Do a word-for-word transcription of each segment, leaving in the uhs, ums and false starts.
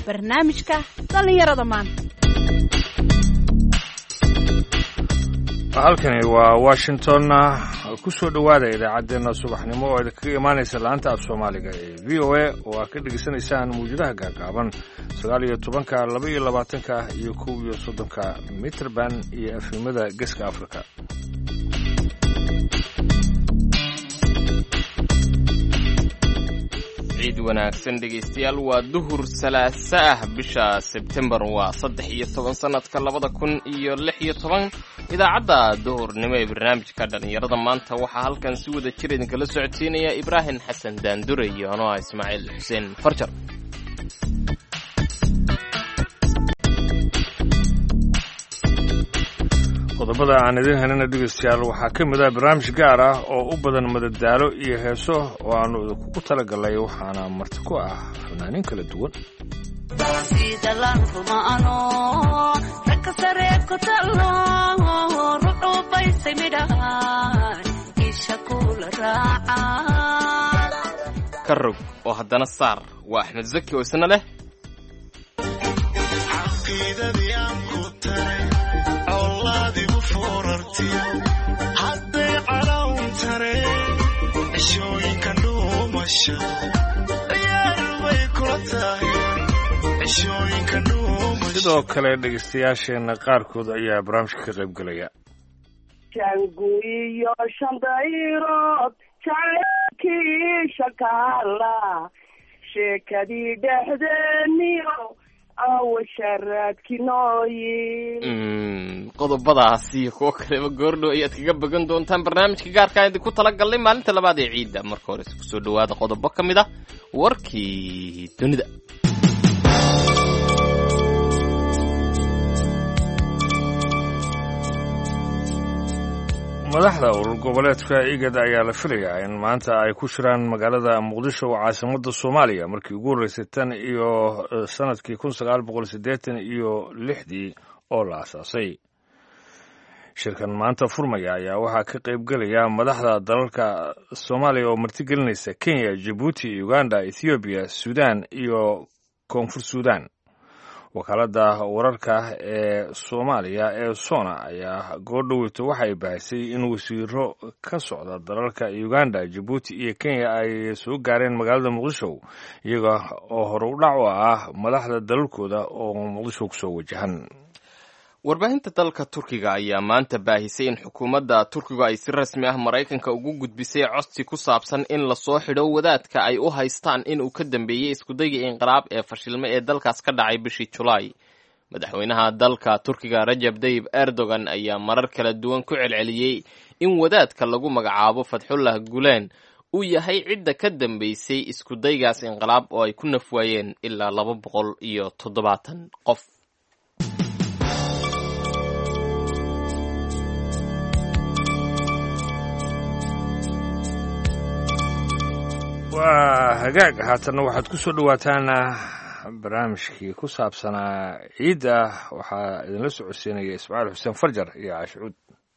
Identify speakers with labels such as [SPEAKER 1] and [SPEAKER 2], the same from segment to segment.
[SPEAKER 1] barnaamijka dhallinyarada maanta.
[SPEAKER 2] halkani waa Washington. ku soo dhawaada idaacadeena subaxnimo oo idinkaga imaanaysa laanta af Soomaaliga ee V O A oo aad ka dhageysanaysaan muujadaha gaagaaban sagaal iyo tobanka, laba iyo labaatanka iyo kow iyo soddonka mitir band iyo afimada Geeska Afrika.
[SPEAKER 3] ciid wanaagsan dhegeystayaal, waa duhur salaasa ah bisha Sebtembar waa saddex iyo toban sanadka labada kun iyo lix iyo toban. idaacadda duhurnimo ee barnaamijka dhalinyarada maanta waxaa halkan si wada jir idinkala socodsiinaya Ibraahim Xasan Daandure iyo anoo ah Ismaaciil Xuseen Farjar.
[SPEAKER 2] qodobada aan idin helina dhegeystayaal waxaa ka mid ah barnaamij gaar ah oo u badan madadaalo iyo heeso oo aanu idinku talagalay, waxaana marti ku ah fanaaniin kala duwan.
[SPEAKER 3] ka rog oo haddana saar waa Axmed Zaki oo isna leh
[SPEAKER 2] sidoo kale dhegeystayaasheena qaarkood ayaa barnaamijka ka qayb galaya.
[SPEAKER 4] jangu iyo shandayrood jacleelkii shakaala sheekadii dhexdeeniyo awasharaadkii nooyin.
[SPEAKER 3] qodobadaasi iyo kuwo kaleba goordhow ayaad kaga bogan doontaan barnaamijka gaarkaan idinku talagalnay maalinta labaad ee ciidda. marka hore ku soo dhawaada qodobo ka mid ah warkii dunida.
[SPEAKER 2] madaxda urur goboleedka igad ayaa la filayaa in maanta ay ku shiraan magaalada muqdisho oo caasimadda soomaaliya markii ugu horreysay tan iyo sanadkii kun sagaal boqol siddeetan iyo lixdii oo la asaasay. shirkan maanta furmaya ayaa waxaa ka qayb gelaya madaxda dalalka soomaaliya oo martigelinaysa Kenya, Djibouti, Uganda, Ethiopia, Sudan iyo Koonfur Sudan. wakaaladda wararka ee Soomaaliya ee Sona ayaa goordhoweyto waxay baahisay in wasiiro ka socda dalalka Uganda, Djibouti iyo Kenya ay soo gaareen magaalada Muqdisho iyaga oo hore u dhac u ah madaxda dalalkooda oo Muqdisho kusoo wajahan.
[SPEAKER 3] warbaahinta dalka Turkiga ayaa maanta baahisay in xukuumadda Turkiga ay si rasmi ah Maraykanka ugu gudbisay codsi ku saabsan in la soo xidho wadaadka ay u haystaan in uu ka dambeeyay iskudayga inqiraab ee fashilmay ee dalkaas ka dhacay bishii Julaay. madaxweynaha dalka Turkiga Recep Tayyip Erdogan ayaa marar kala duwan ku celceliyay in wadaadka lagu magacaabo Fethullah Gulen uu yahay cidda ka dambeysay iskudaygaas inqiraab oo ay ku nafwaayeen ilaa laba boqol iyo toddobaatan qof.
[SPEAKER 2] waa hagaag haatanna waxaad ku soo dhawaataan barnaamijkii ku saabsanaa ciidda. waxaa idinla socodsiinaya Ismaaciil Xuseen Farjar iyo Caashuud.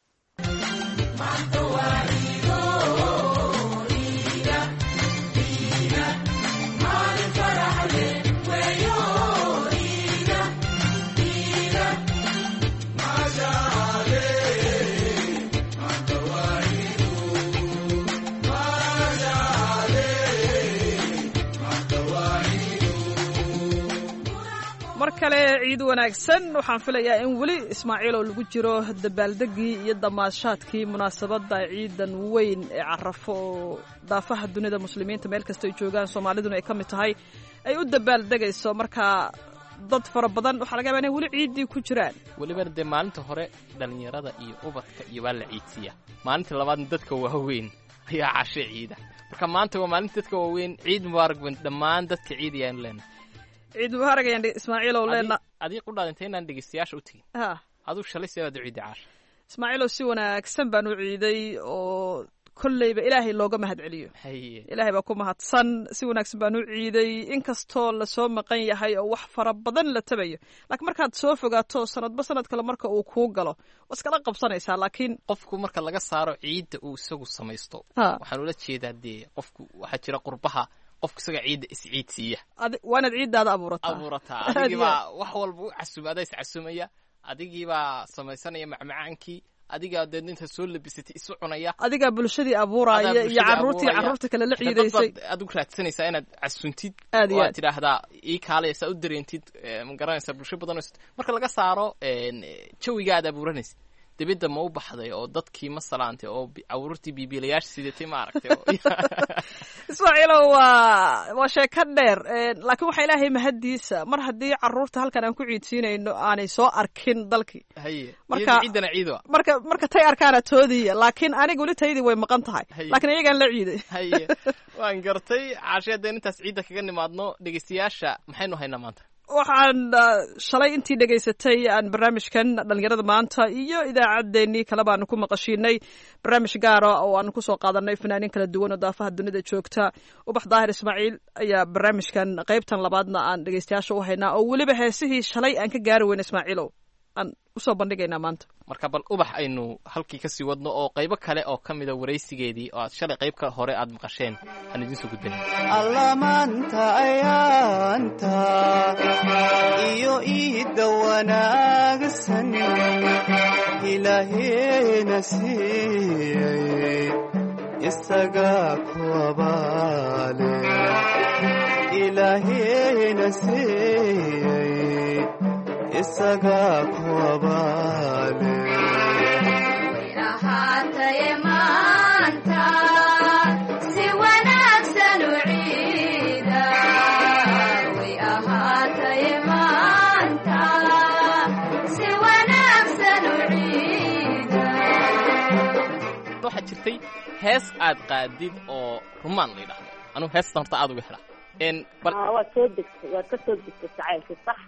[SPEAKER 5] mar kale ciid wanaagsan. waxaan filayaa in weli Ismaaciil oo lagu jiro dabaaldegii iyo damaashaadkii munaasabadda ciidan weyn ee Carafo oo daafaha dunida muslimiinta meel kasta ay joogaan, Soomaaliduna ay ka mid tahay, ay u dabaaldegayso. marka dad fara badan waxaa laga yaabaa inay weli ciiddii ku jiraan.
[SPEAKER 3] weliba dee maalinta hore dhalinyarada iyo ubadka iyo waa la ciidsiya, maalinta labaadna dadka waaweyn ayaa cashe ciida. marka maanta waa maalinta dadka waaweyn. ciid mubaarak ban dhammaan dadka ciidayaan leena. ciid mubaarak ayaan Ismaaciil oo leena. adii ku dhaadintay inaan dhegeystayaasha u tagin.
[SPEAKER 5] ha
[SPEAKER 3] aduu shalay seebaad u ciiday Caasha.
[SPEAKER 5] Ismaaciil oo si wanaagsan baan u ciiday oo kolleyba ilaahay looga mahad celiyo. ilaahay baa ku mahadsan. si wanaagsan baan u ciiday inkastoo la soo maqan yahay oo wax fara badan la tabayo, laakiin markaad soo fogaato sanadba sanad kale marka uu kuu galo waa iskala qabsanaysaa. laakiin
[SPEAKER 3] qofku marka laga saaro ciidda uu isagu samaysto, waxaan ula jeedaa dee qofku waxaa jira qurbaha qofka isaga ciidda isciidsiiya
[SPEAKER 5] waa inaad ciiddaada abuurataa
[SPEAKER 3] abuurataa adigiibaa wax walba u casuma adaa iscasumaya adigiibaa samaysanaya macmacaankii adigaa deedna inta soo labisatay isu cunaya
[SPEAKER 5] adigaa bulshadii abuuraya iyo carruurtii carruurta kale la ciidaysay
[SPEAKER 3] adigu raadsanaysaa inaad casuntid
[SPEAKER 5] aad
[SPEAKER 3] oo aad tidhaahdaa ii kaalaya saa u dareentid ma garanaysaa bulsho badan marka laga saaro jawiga aad abuuranaysid dibadda ma u baxday oo dadkii ma salaantay oo caruurtii biibiilayaasha sidatay ma aragtay
[SPEAKER 5] ismaaciilow waa waa sheeko dheer laakiin waxaa ilaahay mahadiisa mar haddii carruurta halkan aan ku ciidsiinayno aanay soo arkin dalkii
[SPEAKER 3] haye
[SPEAKER 5] marka
[SPEAKER 3] ciidana ciido
[SPEAKER 5] marka marka tay arkaana toodiya laakiin aniga weli taydii way maqan tahay laakiin iyagaan la ciiday
[SPEAKER 3] haye waan gartay caashe haddeen intaas ciidda kaga nimaadno dhegeystayaasha maxaynu haynaa maanta
[SPEAKER 5] waxaan shalay intii dhegaysatay aan barnaamijkan dhalinyarada maanta iyo idaacaddeenii kale baanu ku maqashiinay barnaamij gaara oo aanu kusoo qaadanay fanaaniin kala duwan oo daafaha dunida joogta ubax daahir ismaaciil ayaa barnaamijkan qaybtan labaadna aan dhegaystayaasha u haynaa oo weliba heesihii shalay aan ka gaari weyna ismaaciilow aan usoo bandhigaynaa maanta
[SPEAKER 3] marka bal ubax aynu halkii kasii wadno oo qaybo kale oo ka mida waraysigeedii oo aad shalay qaybka hore aad maqasheen aan idiin soo gudbin
[SPEAKER 6] allamaanta ayaanta iyo iidda wanaagsan ilaaheena siiyey isaga ku abaale ilaaheena siiyey isaga ku abaale
[SPEAKER 7] way ahaataye maanta si wanaagsan u ciida way ahaataye maanta si wanaagsan u ciida
[SPEAKER 3] waxaa jirtay hees aad qaadid oo rumaan la yidhaahdo anugu heestan horta aad uga helaa
[SPEAKER 4] waad soo degtay waad ka soo degtay jacaylkii sax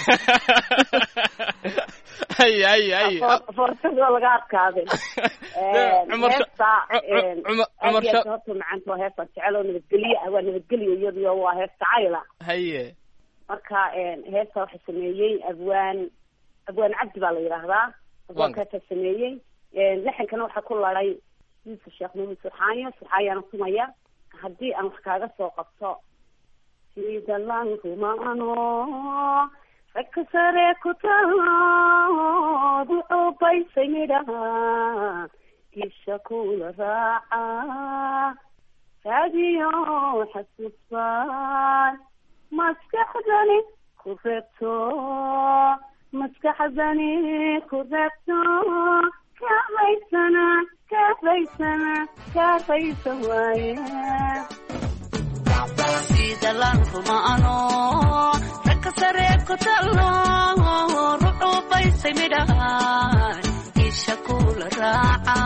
[SPEAKER 3] hay hay hay
[SPEAKER 4] foorsadoo laga adkaaday heesta aad horta macanta waa heestaan jecel oo nabadgelyo ah waa nabadgelyo iyadiyo waa hees jacayla
[SPEAKER 3] haye
[SPEAKER 4] marka heesta waxaa sameeyey abwaan abwaan cabdi baa la yidhaahdaa abwaankaasa sameeyey laxankana waxaa ku laday yuusuf sheekh muumin surxaanyo surxaanyaana tumaya haddii aan wax kaaga soo qabto sida lankumaano ragka sare ku taloodu coobaysay midhaha isha kula raaca raadiyo xasuusbaan maskaxdani ku reebto maskaxdani ku reebto kaabaysana kaabaysana kaabaysa waaye sida lankumaano ragka sare ku taloodu coobaysay midhaha isha kula raaca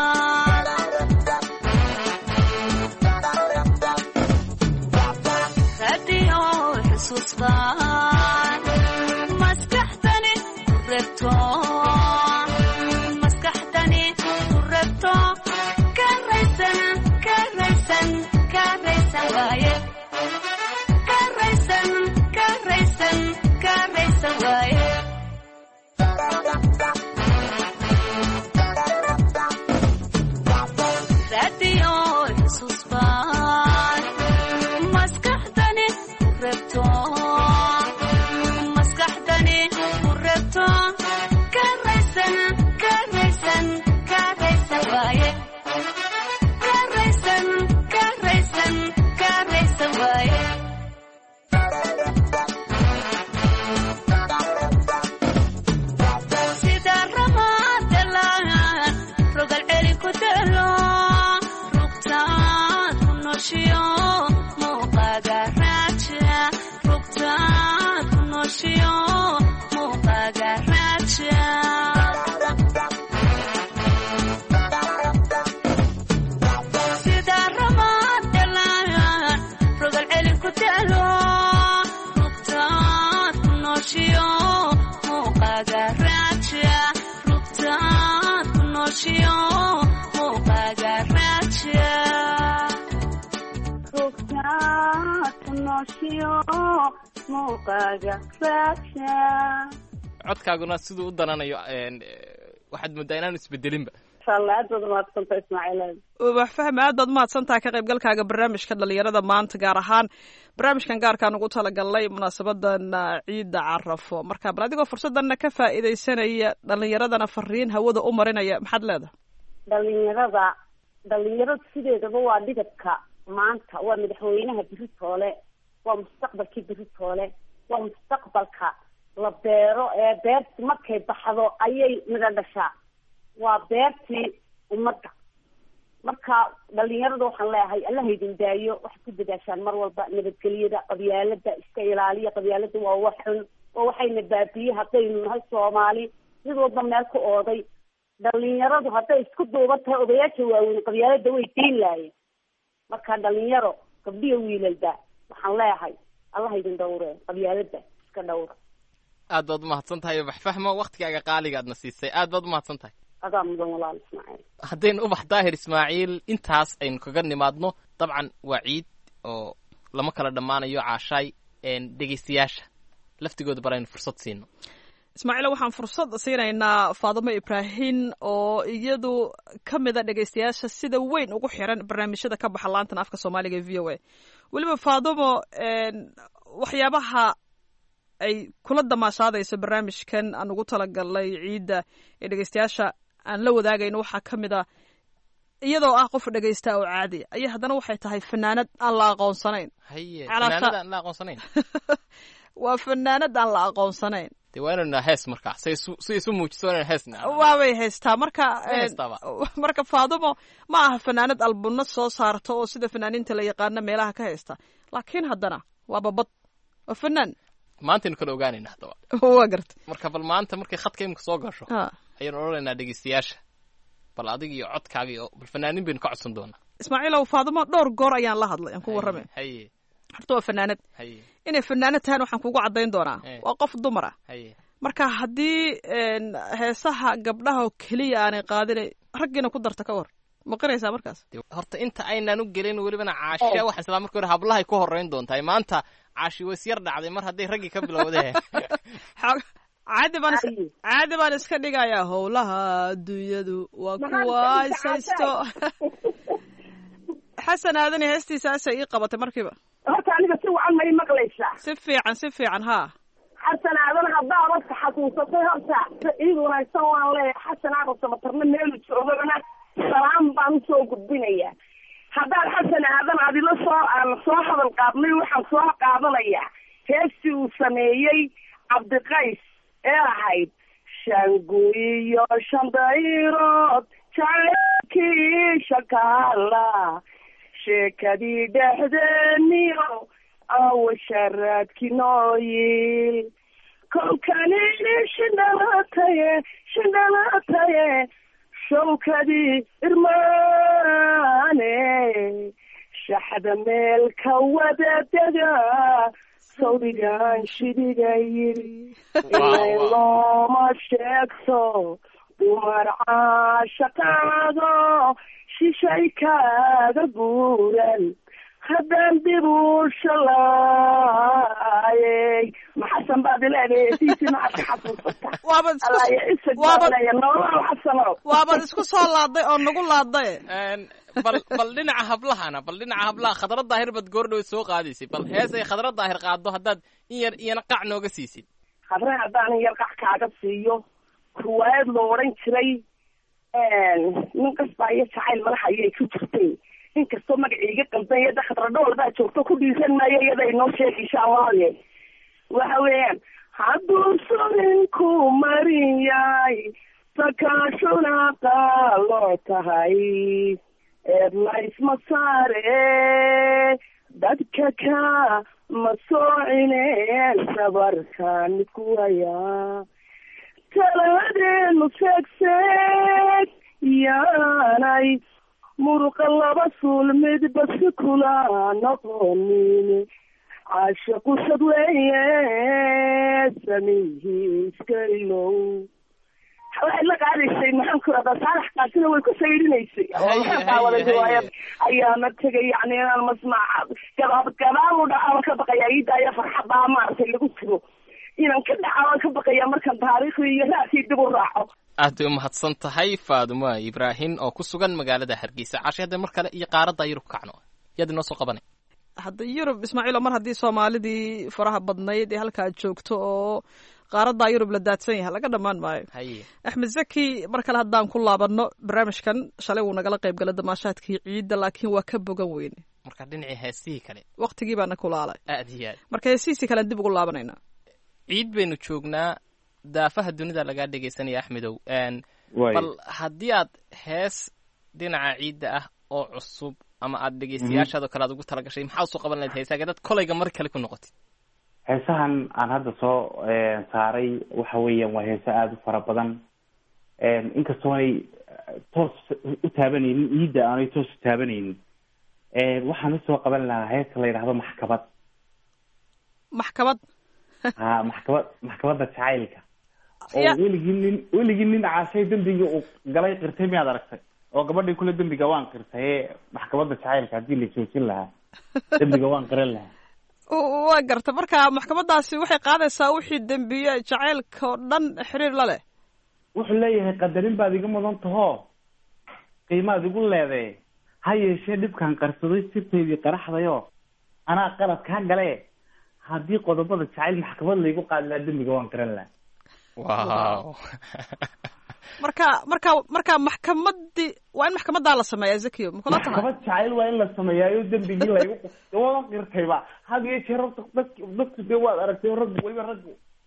[SPEAKER 4] raadiyo xasuusbaan maskaxdani ku reebto maskaxdani ku reebto karaysan karaysan karaysan waaye karaysan karaysan karaysan waaye raadiyo xasuusbaan maskaxdani ku reebto maskaxdani ku reebto karaysan karaysan karaysan waaye karaysan karaysan karaysan waaye sida ramadalaan rogal celi ku dalo rugtaad ku nooshiyo muuqaaga raaja rugtaad ku nooshiyo muuqaaga raaja sida ramadalaan rogal celi ku dalo rugtaad ku nooshiyo muuqaaga raaja rugtaad ku nooshiyo muuqaaga raaja rugtaad ku nooshiyo muuqaaga raaja
[SPEAKER 3] codkaaguna siduu u dananayo waxaad moodaa inaanu isbedelinba
[SPEAKER 4] inshallah aad baad mahadsantahay Ismaaciil.
[SPEAKER 5] wax faham aad baad mahadsantahay ka qaybgalkaaga barnaamijka dhalinyarada maanta gaar ahaan barnaamijkan gaarkaan ugu talagalnay munaasabadan ciida Carafo marka bal adigoo fursadan ka faa'iideysanaya dhalinyaradana fariin hawada u marinaya maxaad leedahay
[SPEAKER 4] dhalinyarada dhalinyarada sideedaba waa dhidabka maanta waa madaxweynaha Britole waa mustaqbalkii Britole waa mustaqbalka la beero ee beerti markay baxdo ayay midho dhashaa waa beertii ummadda marka dhalinyarada waxaan leeyahay Allah idin daayo wax ku dadaashaan mar walba nabadgelyada qabyaalada iska ilaaliya qabyaalada waa wax xun oo waxayna baabiye haddaynu nahay Soomaali mid walba meel ku ooday dhalinyaradu hadday isku duuban tahay odayaasha waaweyn qabyaalada way diin laayeen marka dhalinyaro gabdhiyo wiilalba waxaan leeyahay Allah idin dhowre qabyaalada iska dhowra
[SPEAKER 3] aad baad mahadsantahay wax fahmo waqtigaaga qaaliga aadna siisay aad baad mahadsantahay
[SPEAKER 4] adaa mudan walaal Ismaaciil
[SPEAKER 3] haddaynu ubax daahir Ismaaciil intaas aynu kaga nimaadno dabcan waa ciid oo lama kala dhammaanayo caashaay dhegeystayaasha laftigooda baraynu fursad siino
[SPEAKER 5] Ismaaciil waxaan fursad siinaynaa Faadimo Ibrahim oo iyadu kamid ah dhageystayaasha sida weyn ugu xiran barnaamijyada ka baxa laanta afka Soomaaliga ee V O A waliba Faadimo een waxyaabaha ay kula damaashaadayso barnaamijkan aan ugu talagalay ciida ee dhageystayaasha aan la wadaagayno waxa kamid ah iyadoo ah qof dhageysta oo caadi ay haddana waxay tahay fanaanad aan la aqoonsanayn
[SPEAKER 3] haye fanaanad aan la aqoonsanayn
[SPEAKER 5] waa fanaanad aan la aqoonsanayn
[SPEAKER 3] diiwaanuna hees marka say say isu muujisooneen heesna
[SPEAKER 5] waa way heestaa marka marka Faadimo ma aha fanaanad albumna soo saarto oo sida fanaaniinta la yaqaan meelaha ka heesta laakiin haddana waa babad oo fanaan
[SPEAKER 3] maanta in kala ogaanayna hadaba
[SPEAKER 5] waa gartay
[SPEAKER 3] marka bal maanta markay khadka imka soo gasho ayaan oranaynaa dhageystayaasha bal adiga iyo codkaaga iyo bal fanaaniin baynu ka codsan doonaa
[SPEAKER 5] Ismaaciil oo Faadimo dhowr goor ayaan la hadlay aan ku warramay
[SPEAKER 3] haye
[SPEAKER 5] horta waa fanaanad
[SPEAKER 3] haye
[SPEAKER 5] inay fanaanad tahay waxaan kugu cadayn doonaa waa qof dumar ah
[SPEAKER 3] haye
[SPEAKER 5] marka haddii heesaha gabdhaha oo keliya aanay qaadinay raggiina ku darta ka war ma qiraysaa markaas
[SPEAKER 3] horta inta aynaan u gelin welibana caasha waxa isla markii hore hablahay ku horeyn doontaa maanta caashi way yar dhacday mar hadday raggi ka bilowdeen
[SPEAKER 5] caadi baan caadi baan iska dhigayaa howlaha adduunyadu waa kuwa isaysto xasan aadan heestiisa asay ii qabatay markiiba
[SPEAKER 4] horta aniga si wacan ma maqlaysaa
[SPEAKER 5] si fiican si fiican haa
[SPEAKER 4] xasan aadan haddaa dadka xasuusatay horta ciid wanaagsan waan leeyahay xasan aadan samatarna meelu joogana salaam baan usoo gudbinayaa haddaan xasan aadan adila soo aan soo hadal qaadnay waxaan soo qaadanayaa heestii uu sameeyey cabdiqays ee ahayd shanguiyo shandayrood jacaylkii shakaala sheekadii dhexdeeniyo awa sharaadkii nooyil kolkanini shindhalataye shindhalataye shawkadii irmaane shaxda meel ka wadadega sawdigan shidiga yiri inay looma sheegto dumar caashaqaado shishay kaaga buuran haddaan dib u shalaayey maxasan baad ileedaheesiisi maxaad ka xasuusata
[SPEAKER 5] waabad isku soo laaday oo nagu laaday
[SPEAKER 3] bal bal dhinaca hablahana bal dhinaca hablaha khadra daahir bad goordhow soo qaadaysay bal hees ay khadra daahir qaado haddaad in yar iyana qac nooga siisid
[SPEAKER 4] khadra haddaan in yar qac kaaga siiyo ruwaayad loo odhan jiray nin kasbaa iyo jacayl madaxa ayay ku jirtay inkastoo magacayga qaldan yada khadra dhowr baa joogto ku dhiisan maayo iyada inoo sheeg insha allahe waxa weeyaan hadduu suninku marin yahay sakaashuna qaalo tahay eedna isma saare dadka ka ma soocineen sabarkaan midku hayaa taladeenu seegseeg yaanay muruqa laba suul midba si kula noqonin caashiqu sad weeye samihii iska ilow waxay la qaadaysay maxaan ku radaa saalax qaasina way ku saydhinaysay waxaan qaawaday riwaayad ayaana tegay yani inaan masmaaca gabaab gabaab u dhaca ka baqaya iidaayo farxadaa maaragtay lagu jiro
[SPEAKER 8] inaan ka dhaca waan ka baqayaa markaan taariikhdii iyo raadkii dib u raaco.
[SPEAKER 3] aad bay umahadsan tahay Faadumo Ibraahin oo ku sugan magaalada Hargeysa. Cashe hadda mar kale iyo qaaradda Yurub kacno yaad inoo soo qabanay.
[SPEAKER 5] hadda Yurub Ismaaciil mar haddii Soomaalidii faraha badnayd ee halkaa joogto oo qaaradda Yurub la daadsan yahay laga dhamaan maayo. Axmed Zaki mar kale haddaan ku laabano barnaamijkan shalay uu nagala qayb galay damaashaadkii ciidda laakiin waa ka bogan weyne.
[SPEAKER 3] marka dhinacii heestii kale
[SPEAKER 5] waqtigii baana ku laalay.
[SPEAKER 3] aad iyo aad.
[SPEAKER 5] marka heestii kale dib ugu laabanayna.
[SPEAKER 3] ciid baynu joognaa daafaha dunida laga dhageysanaya Axmedow. een bal haddii aad hees dhinaca ciidda ah oo cusub ama aad dhageystayaashaada kale aad ugu talagashay maxaa soo qaban lahayd heesaha dad kolayga mar kale ku noqotay?
[SPEAKER 9] heesahan aan hadda soo saaray waxa weeyaan waa heesa aada u fara badan inkastoo aanay toos u taabanaynin ciidda aanay toos u taabanaynin waxaan usoo qaban lahaa heeska la yidhaahdo maxkamad.
[SPEAKER 5] maxkamad
[SPEAKER 9] ha maxkamad maxkamadda jacaylka oo weligii nin weligii nin caashay dembiga uu galay qirtay miyaad aragtay oo gabadhii kule dembiga waan qirtay maxkamadda jacaylka haddii la joojin lahaa dembiga waan qiran lahaa.
[SPEAKER 5] waa garta marka maxkamadaasi waxay qaadaysaa wixii dembiye jacaylka oo dhan xiriir la leh.
[SPEAKER 9] wuxuu leeyahay qadarin baad iga mudan taho qiimaad igu leeday ha yeeshee dhibkaan qarsaday sirteydii qaraxdayo anaa qalad kaa gale haddii qodobada jacayl maxkamad laygu qaadi lahaa dembiga waan qiran lahaa.
[SPEAKER 3] wow
[SPEAKER 5] marka marka marka maxkamadii waa in maxkamadaa la sameeyaa Zakiyo makula tahay
[SPEAKER 9] maxkamad jacayl waa in la sameeyaa dembigii laygu waan qirtayba had iyo jeer dadku dadku dee waad aragtay rag waliba rag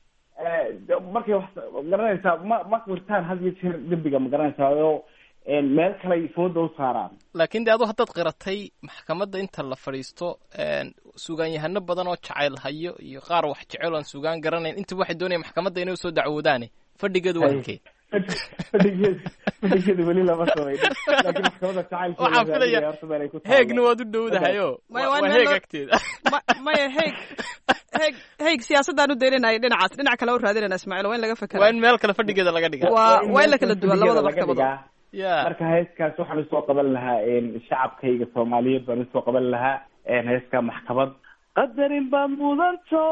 [SPEAKER 9] markay wax garanaysaa ma ma qirtaan had iyo jeer dembiga ma garanaysaa oo meel kale ay fooda u saaraan.
[SPEAKER 3] laakiin dee adu haddaad qiratay maxkamadda inta la fadhiisto sugaanyahano badan oo jacayl hayo iyo qaar wax jecel oon sugaan garanayn inta waxay doonayaan maxkamadda inay usoo dacwoodaane fadhigeedu waa halkee?
[SPEAKER 9] fadhigeedu fadhigeedu weli lama sameyn laakiin maxkamadda jacaylka
[SPEAKER 3] waxaan filayaa heegna waad u dhowdahayo waa heeg agteeda.
[SPEAKER 5] maya heeg heeg heeg siyaasadaan u dayninaya dhinacaas dhinac kale u raadinayna Ismaaciil waa in laga fakera
[SPEAKER 3] waa in meel kale fadhigeeda laga dhigaa
[SPEAKER 5] waa waa in la kala duwan labada maxkamadood.
[SPEAKER 9] marka heeskaas waxaan usoo qaban lahaa shacabkayga Soomaaliyeed baan usoo qaban lahaa heeska maxkamad. qadarin baad mudanto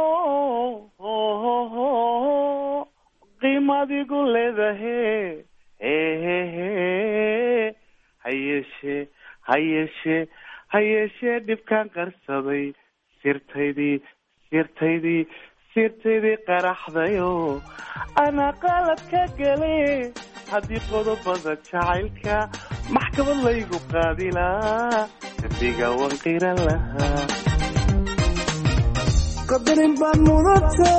[SPEAKER 9] qiimadigu leedahay hayeshe hayeshe hayeshe dhibkaan qarsaday sirtaydii sirtaydii sirtaydii qaraxdayo anaa qalad ka gale haddii qodobada jacaylka maxkamad laygu qaadi lahaa dembiga waan qiran lahaa. qadarin baan mudato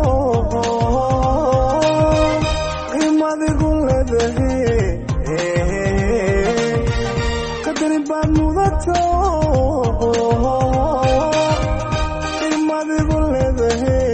[SPEAKER 9] qiimadigu leedahay qadarin baan mudato qiimadigu leedahay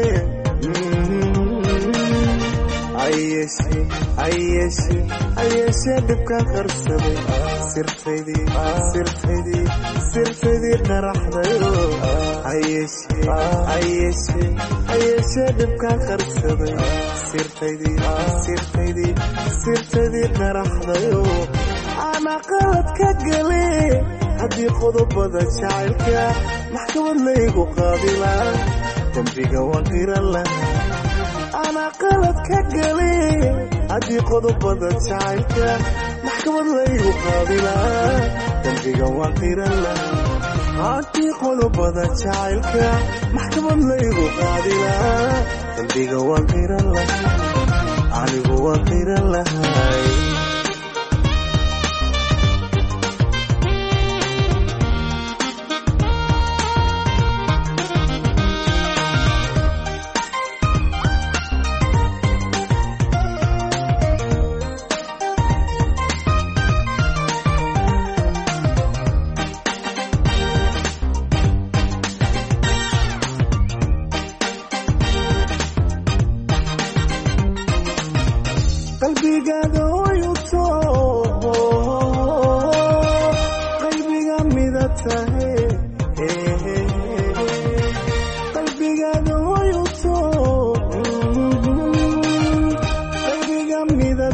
[SPEAKER 9] ayeshe ayeshe ayeshe dhibkaan qarsaday sirtaydii sirtaydii sirtaydii qaraxdayo ayeshe ayeshe ayeshe dhibkaan qarsaday sirtaydii sirtaydii sirtaydii qaraxdayo anaa qalad ka gale haddii qodobada jacaylka maxkamad laygu qaadi lahaa dembiga waan qiran lahaa. anaa qalad ka gale haddii qodobada jacaylka maxkamad laygu qaadi lahaa dembiga waan qiran lahaa. haddii qodobada jacaylka maxkamad laygu qaadi lahaa dembiga waan qiran lahaa anigu waan qiran lahay. qalbigaada oyuto qalbiga mida tahay qalbigaada oyuto qalbiga mida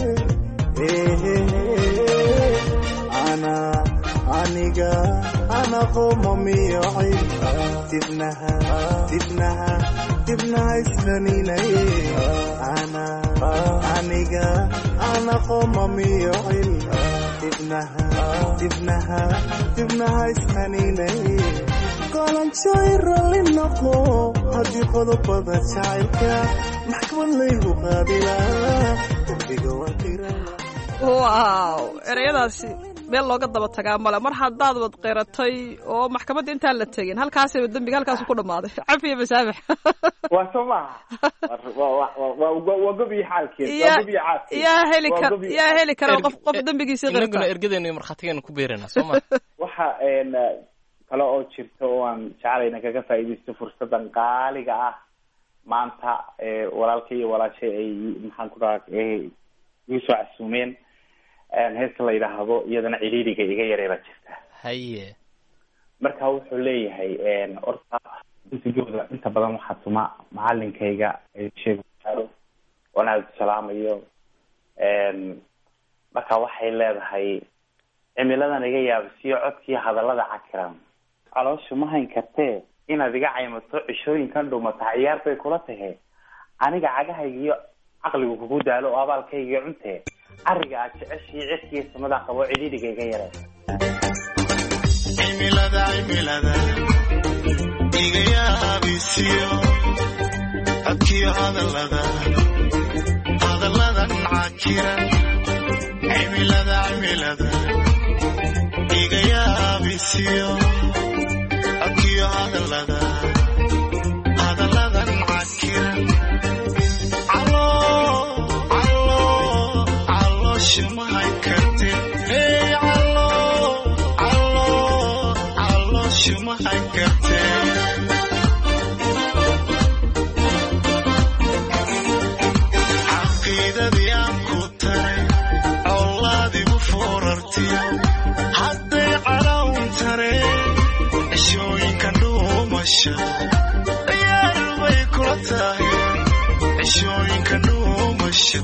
[SPEAKER 9] tahay ana aniga ana
[SPEAKER 6] ana qomamiyo cil dibnaha dibnaha dibnaha islaninay ana aniga ana qomamiyo cil dibnaha dibnaha dibnaha islaninay qolanjoy ralli noqo haddii qodobada jacaylka maxkamad laygu qaadilaa dembiga waa qira
[SPEAKER 5] wow ereyadaasi meel looga daba tagaa male mar haddaad wad qiratay oo maxkamadda intaan la tegin halkaasayba dembiga halkaasu ku dhammaaday cafiya masaamex
[SPEAKER 9] waa soo maaha waa gobiyo xaalkeed waa gobiyo caadkeed
[SPEAKER 5] yaa heli kar yaa heli kara qof qof dembigiisii qirta
[SPEAKER 3] inaguna ergadeena iyo markhaatigeena ku beerana soo ma
[SPEAKER 9] waxa kale oo jirta oo aan jeclayna kaga faa'iidaysto fursadan qaaliga ah maanta walaalkay iyo walaashay ay maxaan ku dhahaa igu soo casuumeen heeska la yidhaahdo iyadana ciriiriga iga yareeba jirta
[SPEAKER 3] haye
[SPEAKER 9] marka wuxuu leeyahay orta intigooda inta badan waxaa tuma macalinkayga sheego oon aada salaamayo marka waxay leedahay cimiladan iga yaabisiyo codkii hadallada cakiran calooshu ma hayn kartee inaad iga caymato cishooyinkan dhumata ciyaar bay kula tahay aniga cagahayga iyo caqligu kugu daalo oo abaalkayga cuntee ariga aad jeceshii cidkii samada qabo cidhiidhiga iga yare
[SPEAKER 6] cimilada cimilada iga yaabisiyo codkiyo hadallada hadalladan cakiran cimilada cimilada iga yaabisiyo codkiyo hadallada hadalladan cakiran shumahay karte hey allo allo allo shumahay karte caqiidadii aan ku taray colaadigu foorartiyo hadday calawn tare cishooyinka dhuumasha ciyaar bay kula tahay cishooyinka dhuumasha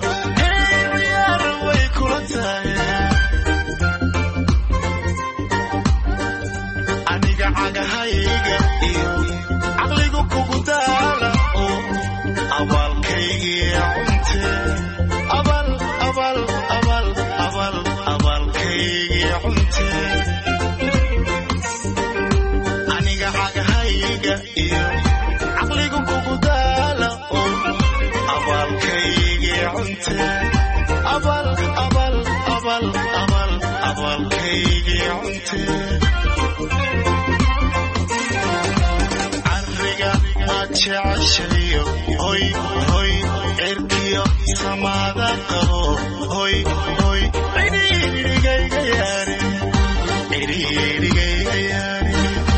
[SPEAKER 6] aniga cagahayga iyo caqligu kugu daala oo abaalkaygiiya cunte abal abal abal abal abaalkaygiiya cunte aniga cagahayga iyo caqligu kugu daala oo abaalkaygiiya cunte abal abal abal abal abaalkaygiiya cunte cariga aad jeceshayo hoy hoy cirkiyo samaada qabo hoy hoy cidhiidhigayga yaare cidhiidhigayga yaare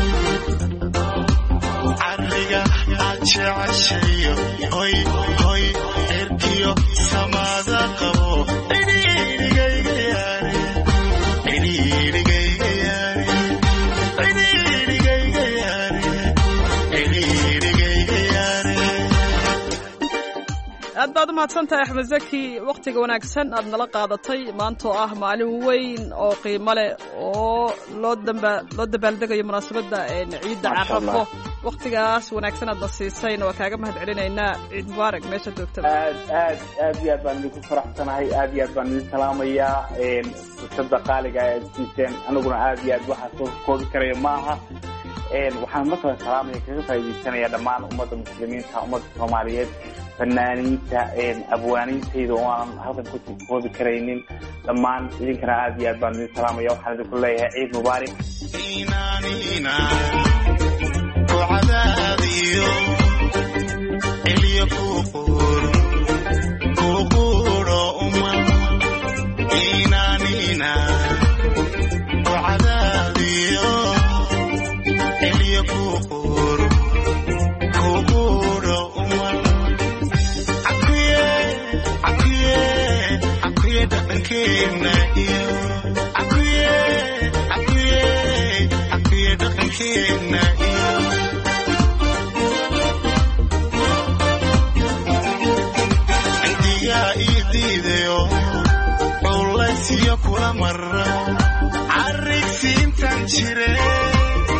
[SPEAKER 6] cariga aad jeceshayo hoy hoy cirkiyo samaada qabo cidhiidhigayga yaare cidhiidhigayga yaare cidhiidhigayga yaare cidhiidhigayga yaare
[SPEAKER 5] aad baad u mahadsan tahay axmed zaki wakhtiga wanaagsan aad nala qaadatay maanta oo ah maalin weyn oo qiimo leh oo loo damba loo dabaaldegayo munaasabadda ciidda carafo wakhtigaas wanaagsan aad na siisayna waa kaaga mahad celinaynaa ciid mubaarak meesha joogtaba
[SPEAKER 9] aad aad aad iyo aad baan idinku faraxsanahay aad iyo aad baan idin salaamayaa fursadda qaaliga aad siiseen aniguna aad iyo aad waxaa soo koobi karaya ma aha waxaan markale salaamaya kaga faa'iidaysanaya dhammaan ummadda muslimiinta ummadda soomaaliyeed fanaaniinta abwaaniintayda oo aan halkan ku koobi karaynin dhammaan idinkana aad iyo aad baan idin salaamaya waxaan idinku leeyahay ciid mubaarak
[SPEAKER 6] cadaadiyo celiyo kuqur kuquro uman inanina cadaadiyo celiyo kuqur kuquro uman akuye akuye akuye dhaqankeena iyo akuye akuye akuye dhaqankeena iyo culaysyo kula mara carigsiintan jire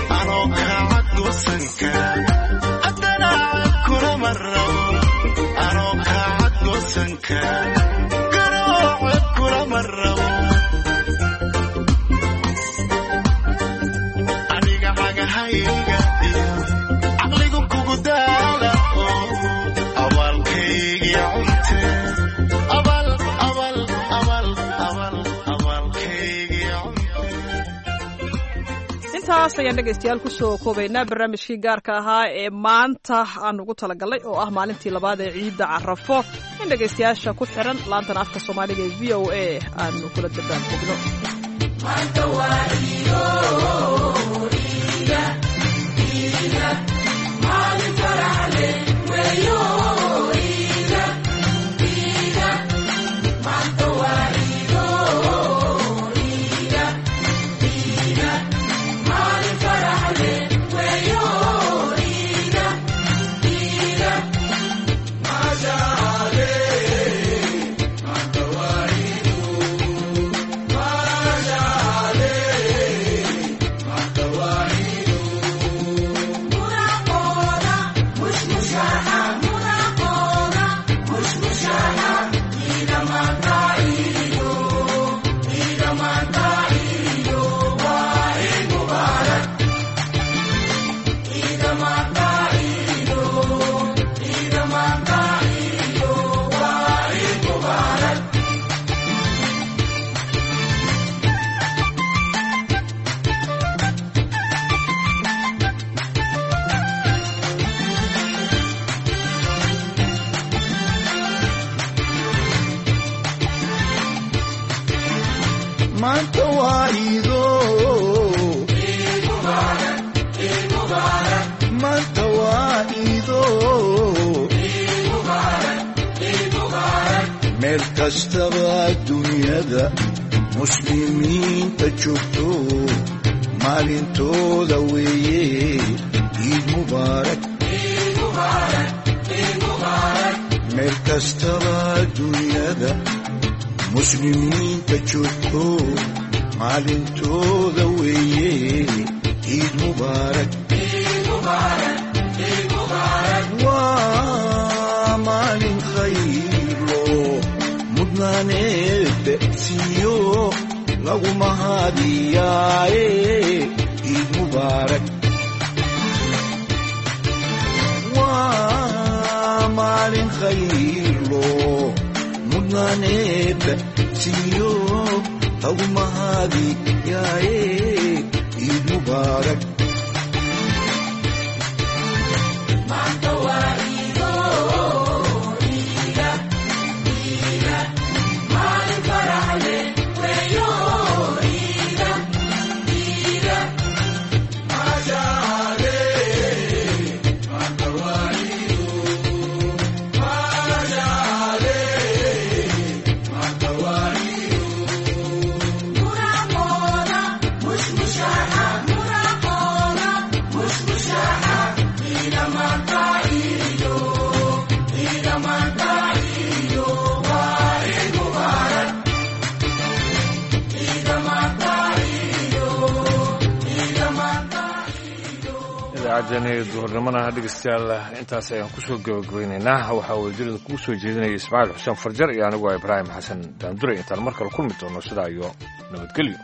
[SPEAKER 5] intaas ayaan dhegaystayaal kusoo koobaynaa barnaamijkii gaarka ahaa ee maanta aan ugu talagalay oo ah maalintii labaad ee ciidda carafo in dhegaystayaasha ku xiran laantan afka soomaaliga ee v o a aanu kula dabaaldegno
[SPEAKER 10] kastaba dunyada muslimiinta joogto maalintooda weeye ciid mubaarak meel kastaba dunyada muslimiinta joogto maalintooda weeye ciid mubaarak waa maalin khayro mudnaaneed siiyo lagu mahadiyaaye ciid mubaarak waa maalin khayro mudnaaneed siiyo lagu mahadiyaaye ciid mubaarak
[SPEAKER 2] duhurnimana dhegeystayaal intaas ayaan kusoo gabagabaynaynaa waxaa wadadirada kugu soo jeedinaya ismaaciil xuseen farjar iyo anigu waa ibraahim xasan daandure intaan mar kale kulmi doono sidaa iyo nabadgelyo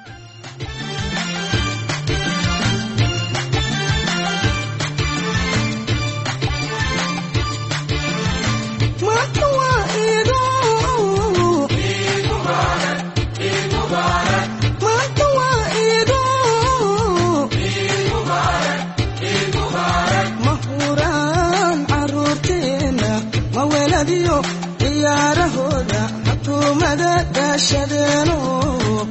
[SPEAKER 11] ciyaarahooda xukuumada daashadeeno